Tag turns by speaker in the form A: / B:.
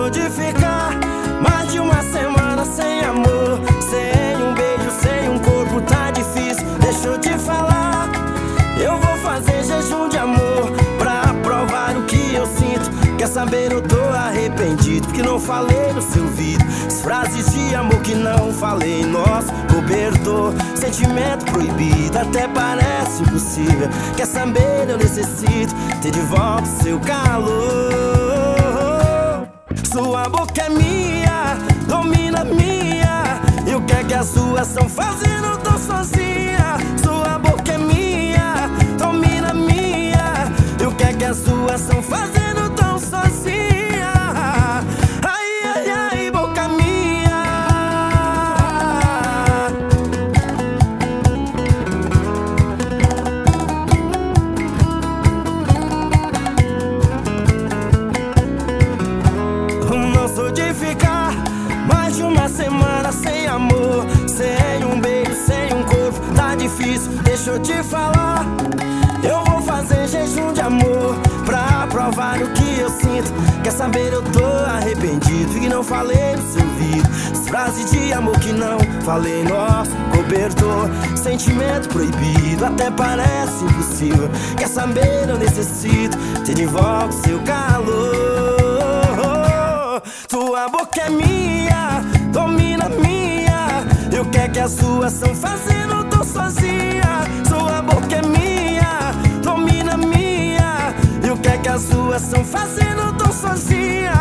A: sou de ficar mais de uma semana sem amor, sem um beijo, sem um corpo, tá difícil. Deixa eu te falar, eu vou fazer jejum de amor pra provar o que eu sinto. Quer saber, eu tô arrependido porque não falei no seu ouvido as frases de amor que não falei. Nosso cobertor, sentimento proibido, até parece impossível. Quer saber, eu necessito ter de volta o seu calor. Sua boca é minha, domina minha, e o que é que as suas estão fazendo tão sozinha? Sua boca é minha, domina minha, e o que é que as suas estão fazendo tão sozinha? Ai, ai, ai, boca minha. Não sou de ficar mais de uma semana sem amor, sem um beijo, sem um corpo, tá difícil. Deixa eu te falar, eu vou fazer jejum de amor pra provar o que eu sinto. Quer saber, eu tô arrependido porque não falei no seu ouvido as frases de amor que não falei. Nosso cobertor, sentimento proibido, até parece impossível. Quer saber, eu necessito ter de volta o seu calor. Tua boca é minha, domina minha, e o que é que as suas estão fazendo tão sozinha? Sua boca é minha, domina minha, e o que é que as suas estão fazendo tão sozinha?